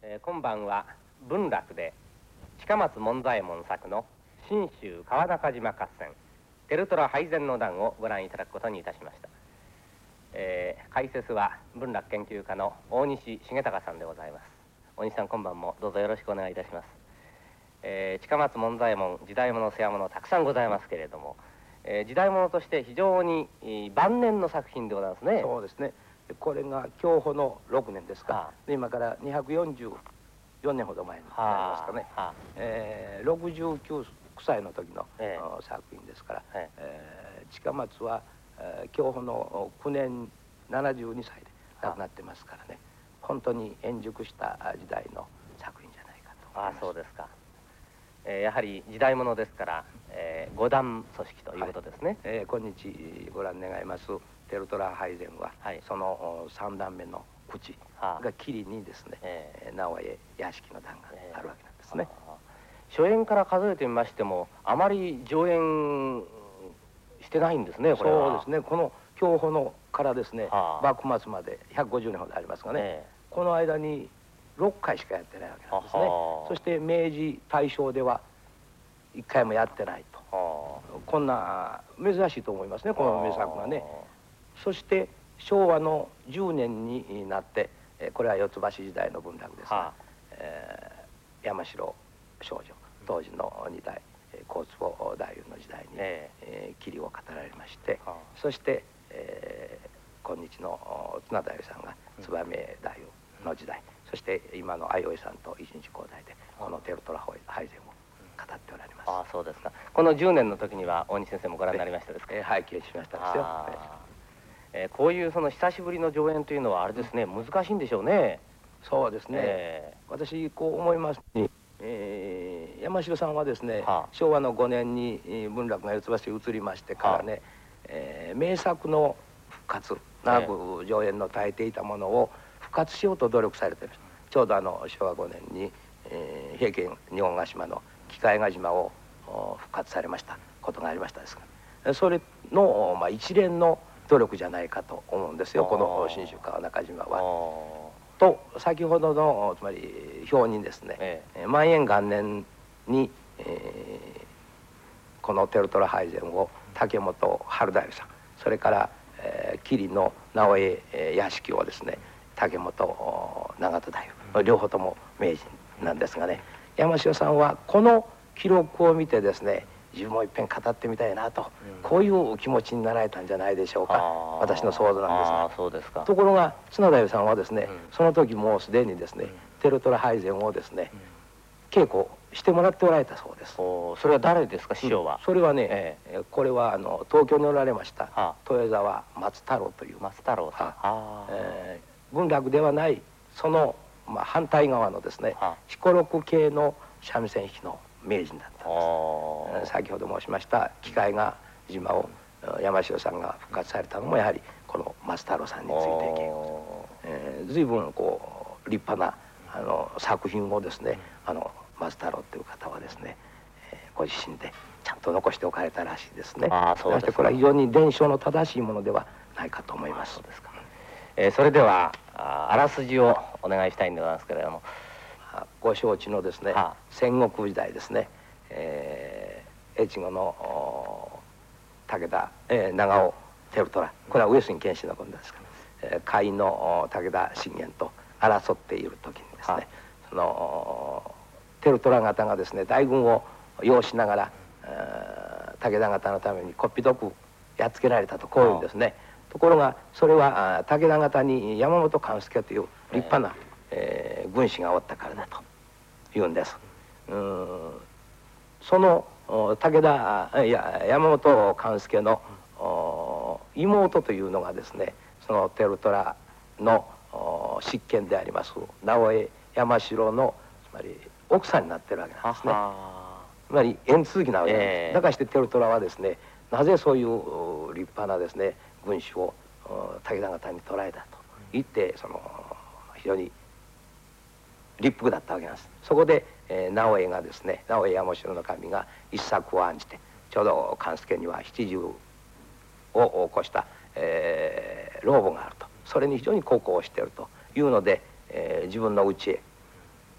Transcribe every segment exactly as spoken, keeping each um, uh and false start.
えー、今晩は文楽で近松門左衛門作の信州川中島合戦テルトラ配膳の段をご覧いただくことにいたしました。えー、解説は文楽研究家の大西重隆さんでございます。大西さん、今晩もどうぞよろしくお願いいたします。えー、近松門左衛門時代物世話物たくさんございますけれども、えー、時代物として非常に晩年の作品でございますね。 そうですね。これが享保のろくねんですか、はあ、今からにひゃくよんじゅうよねんほど前になりますかね、はあえー、ろくじゅうきゅうさいの時の、えー、作品ですから、えーえー、近松は、えー、享保のくねんななじゅうにさいで亡くなってますからね、はあ、本当に円熟した時代の作品じゃないかと思います。 ああ、そうですか。えー、やはり時代物ですから、えー、五段組織ということですね。はい、 えー、今日ご覧願いますテルトラ配膳は、はい、その三段目の口が霧にですね、えー、直江屋敷の段があるわけなんですね。 えー、初演から数えてみましてもあまり上演してないんですね、これは。 そうですね。この享保のからですね、幕末までひゃくごじゅうねんほどありますがね、えー、この間にろっかいしかやってないわけなんですね。そして明治大正ではいっかいもやってないと、こんな珍しいと思いますね、この名作がね。そして昭和のじゅうねんになって、これは四ツ橋時代の文楽ですが、はあえー、山城少女当時の二代高坪太夫の時代に、えーえー、霧を語られまして、はあ、そして、えー、今日の綱太夫さんが燕太夫の時代、うん、そして今の相生さんと一日交代でこのテルトラ配膳を語っておられます。 ああ、そうですか。このじゅうねんの時には大西先生もご覧になりましたですか。 えー、拝見しましたですよ。 えー、こういうその久しぶりの上演というのはあれですね、うん、難しいんでしょうね。 そうですね、えー、私こう思いますに、えー、山城さんはですね、はあ、昭和のごねんに文楽が四ツ橋に移りましてからね、はあえー、名作の復活長く上演の耐えていたものを復活しようと努力されています。ちょうどあの昭和ごねんに、えー、平家日本ヶ島の機械ヶ島を復活されましたことがありましたですが、それの、まあ、一連の努力じゃないかと思うんですよ、この信州川中島は。と先ほどのつまり表にですね、ええ、万延元年に、えー、このテルトラ配膳を竹本春太夫さん、それから、えー、桐の直江屋敷をですね竹本長門太夫、両方とも名人なんですがね、山城さんはこの記録を見てですね、自分もいっぺん語ってみたいなと、うん、こういう気持ちになられたんじゃないでしょうか。私の想像なんですが。 あ、そうですか。 ところが綱太夫さんはですね、うん、その時もうすでにですね、うん、テルトラ配膳をですね、うん、稽古してもらっておられたそうです。 それは誰ですか、師匠は。 うん、それはね、ええ、これはあの東京におられました、はあ、豊沢松太郎という松太郎さん、はあえー、文楽ではないその、まあ、反対側のですね、はあ、四股六系の三味線弾きの名人だったんです。先ほど申しました機械が島を山城さんが復活されたのもやはりこの松太郎さんについて稽古、えー、随分こう立派なあの作品をですね、あの松太郎という方はですね、えー、ご自身でちゃんと残しておかれたらしいですね。あ、そうですか。そしてこれは非常に伝承の正しいものではないかと思います。そうですか。 えー、それでは あ, あらすじをお願いしたいんでございますけれども、 ご承知のですね、はあ、戦国時代ですね、えー、越後の武田、えー、長尾テルトラ、これは上杉謙信のことですから、えー、甲斐の武田信玄と争っている時にですね、はあ、そのテルトラ方がですね大軍を擁しながら、えー、武田方のためにこっぴどくやっつけられたとこういうんですね。はあ、ところがそれは武田方に山本勘助という立派な、えー、軍師がおったからだと言うんです。うん、その武田いや山本勘助の妹というのがですね、そのテルトラの執権であります直江山城のつまり奥さんになってるわけなんですね。つまり縁続きなわけなんです。えー、だからしてテルトラはですね、なぜそういう立派なですね軍師を武田方に捕らえたと言ってその非常に立腹だったわけなんです。そこで、えー、直江がですね、直江山城の神が一策を案じて、ちょうど勘助には七十を起こした、えー、老母があると、それに非常に孝行をしているというので、えー、自分の家へ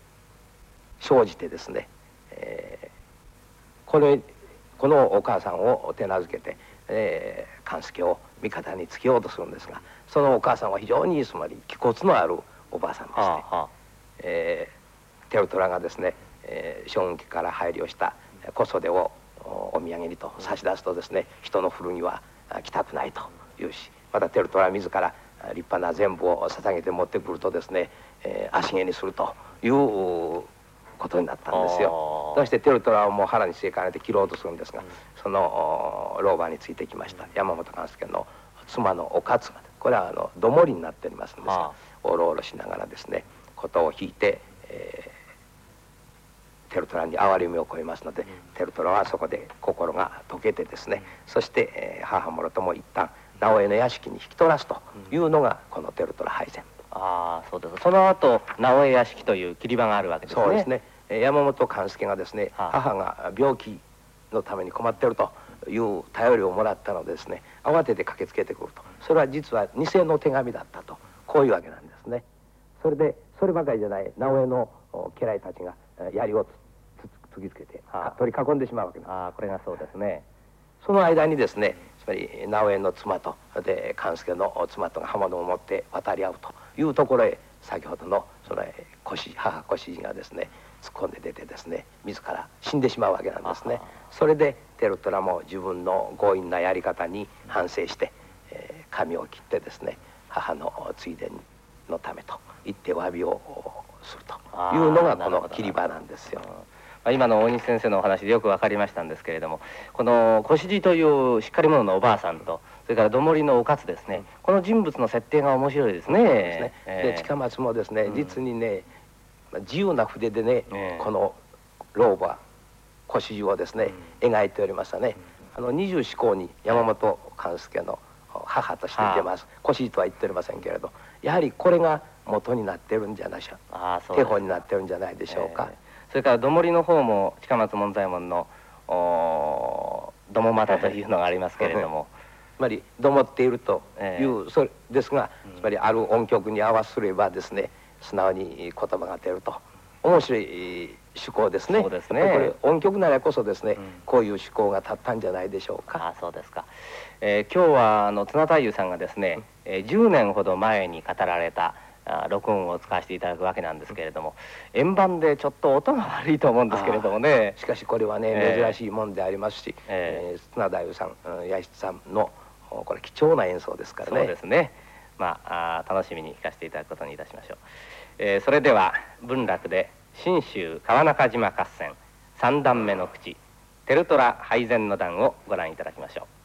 生じてですね、えー、これこのお母さんを手なずけて、えー、勘助を味方につけようとするんですが、そのお母さんは非常につまり気骨のあるおばあさんでして、はあはあ、えー、テルトラがですね、えー、将軍家から配慮した小袖をお土産にと差し出すとですね、人の古着は着たくないというし、またテルトラ自ら立派な全部を捧げて持ってくるとですね、えー、足毛にするということになったんですよ。そしてテルトラをもう腹に据えかねて切ろうとするんですが、その老婆についてきました山本勘助の妻のお勝が、これはあのどもりになっておりますんですが、おろおろしながらですね琴を弾いて、えー、テルトラに憐れみを超えますので、テルトラはそこで心が溶けてですね、そして、えー、母もろとも一旦直江の屋敷に引き取らすというのがこのテルトラ敗戦。 ああ、そうです。その後直江屋敷という切り場があるわけですね。 そうですね。山本勘助がですね、はあ、母が病気のために困っているという頼りをもらったのでですね、慌てて駆けつけてくると。それは実は偽の手紙だったと、こういうわけなんですね。それでそればかりじゃない、直江の家来たちが槍を突きつけて、はあ、取り囲んでしまうわけです。 ああ、これがそうですね。 その間にですね、つまり直江の妻とで勘助の妻とが刃物を持って渡り合うというところへ、先ほどのその腰母腰がですね突っ込んで出てですね、自ら死んでしまうわけなんですね。それでテルトラも自分の強引なやり方に反省して、えー、髪を切ってですね、母のついでのためと言って詫びをするというのがこの切り場なんですよ。 今の大西先生のお話でよく分かりましたんですけれども、この小尻というしっかり者のおばあさんと、それからどもりのお勝ですね、この人物の設定が面白いですね。 で、えー、近松もですね、実にね自由な筆でね、えー、この老婆小尻をですね、うん、描いておりましたね。あの二十四校に山本勘助の母として出ます。小尻とは言っておりませんけれど、やはりこれが元になってるんじゃないでしょう。手本になってるんじゃないでしょうか。えーそれからどもりの方も近松門左衛門のども股というのがありますけれども、 つまりどもっているという、それですが、つまりある音曲に合わせればですね、素直に言葉が出ると面白い趣向ですね。 そうですね。 これ音曲ならこそですね、うん、こういう趣向が立ったんじゃないでしょうか。 あ、そうですか。えー、今日はあの綱太夫さんがですね、うん、じゅうねんほど前に語られた録音を使わせていただくわけなんですけれども、円盤でちょっと音が悪いと思うんですけれどもね。 しかしこれはね、えー、珍しいもんでありますし、えー、綱太夫さん弥七さんのこれ貴重な演奏ですからね。 そうですね。まあ、あ楽しみに聴かせていただくことにいたしましょう。えー、それでは文楽で信州川中島合戦三段目の口テルトラ敗戦の段をご覧いただきましょう。